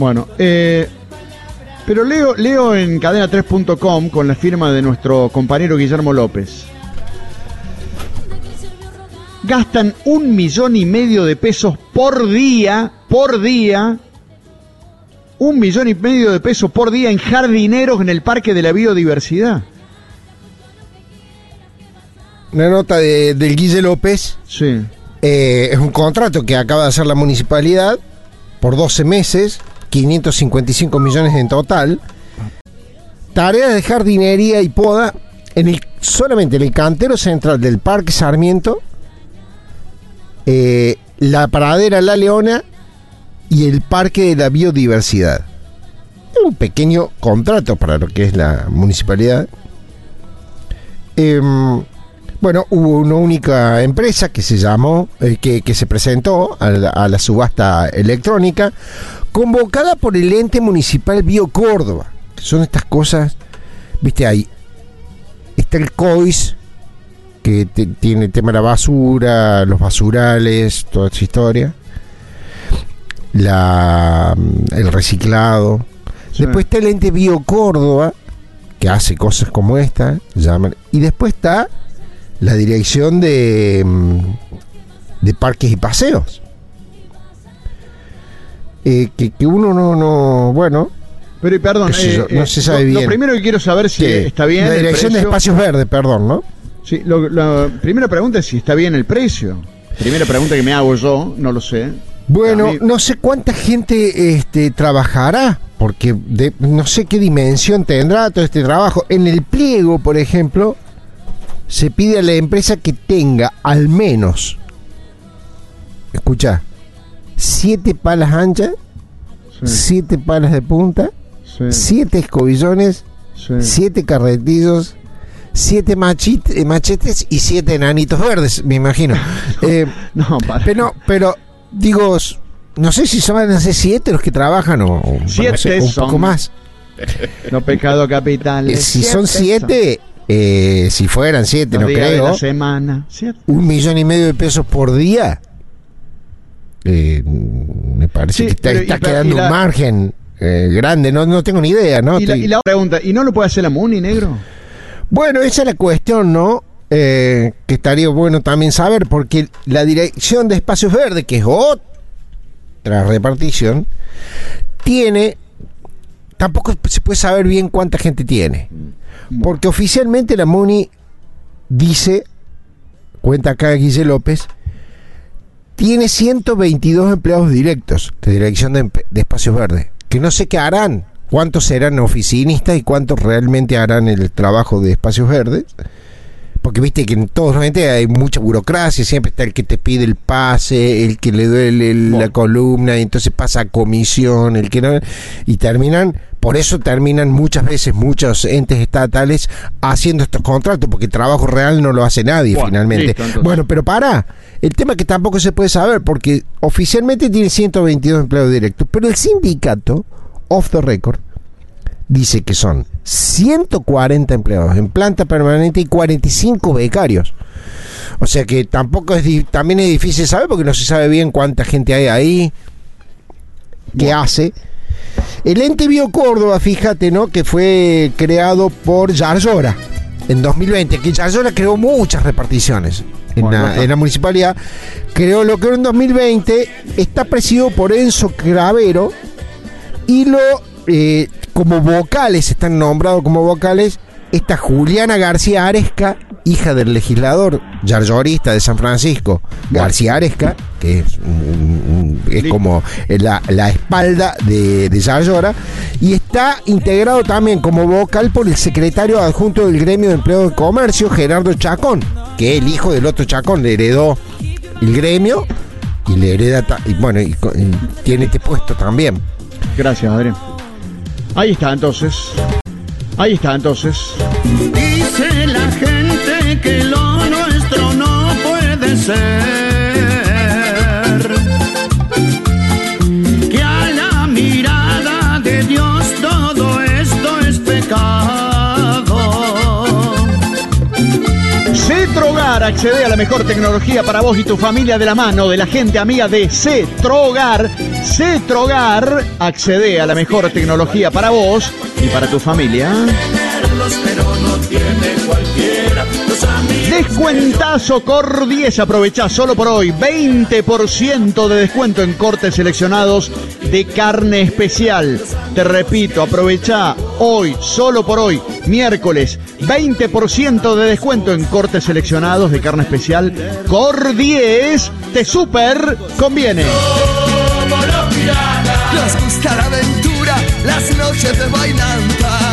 Bueno, pero leo en cadena3.com con la firma de nuestro compañero Guillermo López. Gastan 1,5 millones de pesos por día, 1,5 millones de pesos por día en jardineros en el Parque de la Biodiversidad. Una nota del Guille López. Sí. Es un contrato que acaba de hacer la municipalidad por 12 meses, 555 millones en total. Tareas de jardinería y poda solamente en el cantero central del Parque Sarmiento, la pradera La Leona y el Parque de la Biodiversidad. Es un pequeño contrato para lo que es la municipalidad. Bueno, hubo una única empresa que se llamó, que se presentó a la subasta electrónica, convocada por el ente municipal BioCórdoba, que son estas cosas, viste, ahí está el COIS, que tiene el tema de la basura, los basurales, toda esa historia, el reciclado. Sí. Después está el ente BioCórdoba, que hace cosas como esta, y después está la dirección de parques y paseos, que uno no bueno, pero perdón, no se sabe bien. Lo primero que quiero saber si está bien la dirección de espacios verdes, perdón, ¿no? Sí, la primera pregunta es si está bien el precio. Primera pregunta que me hago yo, no lo sé. Bueno, no sé cuánta gente trabajará, porque no sé qué dimensión tendrá todo este trabajo. En el pliego, por ejemplo, se pide a la empresa que tenga al menos, escucha, 7 palas anchas, sí, 7 palas de punta, sí, 7 escobillones, sí, 7 carretillos, 7 machetes y 7 enanitos verdes, me imagino. Pero digo, no sé si van a ser 7 los que trabajan o 7 no sé, un poco más. No pecado capital. Si son 7, si fueran 7, no creo. La semana, 1,5 millones de pesos por día. Me parece que está quedando un margen grande. No tengo ni idea, ¿no? Y la pregunta, ¿y no lo puede hacer la MUNI, negro? Bueno, esa es la cuestión, ¿no? Que estaría bueno también saber, porque la Dirección de Espacios Verdes, que es otra repartición, tampoco se puede saber bien cuánta gente tiene. Porque oficialmente la MUNI dice, cuenta acá Guille López, tiene 122 empleados directos de Dirección de Espacios Verdes, que no sé qué harán, cuántos serán oficinistas y cuántos realmente harán el trabajo de Espacios Verdes, porque viste que en todos los entes hay mucha burocracia, siempre está el que te pide el pase, el que le duele la columna, y entonces pasa a comisión, el que no, y por eso terminan muchas veces muchos entes estatales haciendo estos contratos, porque el trabajo real no lo hace nadie finalmente. Listo, bueno, pero el tema que tampoco se puede saber, porque oficialmente tiene 122 empleados directos, pero el sindicato, off the record, dice que son 140 empleados en planta permanente y 45 becarios. O sea que también es difícil saber, porque no se sabe bien cuánta gente hay ahí, qué hace. El ente BioCórdoba, fíjate, ¿no? Que fue creado por Yarlora en 2020, que Yarlora creó muchas reparticiones en la municipalidad. Creó lo que era en 2020, está presidido por Enzo Cravero, y como vocales, están nombrados como vocales, está Juliana García Aresca, hija del legislador yarlorista de San Francisco, García Aresca, que es como la espalda de Yarlora, y está integrado también como vocal por el secretario adjunto del gremio de empleados de comercio, Gerardo Chacón, que es el hijo del otro Chacón, le heredó el gremio y le hereda, y tiene este puesto también. Gracias, Adrián. Ahí está entonces. Dice la gente que lo nuestro no puede ser, que a la mirada de Dios todo esto es pecado. Cetro Gara, Accede a la mejor tecnología para vos y tu familia de la mano de la gente amiga de Cetrogar. Cetrogar, accede a la mejor tecnología para vos y para tu familia. Descuentazo Cor10, aprovechá solo por hoy 20% de descuento en cortes seleccionados de carne especial. Te repito, aprovechá hoy, solo por hoy, miércoles, 20% de descuento en cortes seleccionados de carne especial. Cor10, te super conviene. Nos gusta la aventura, las noches de bailanta.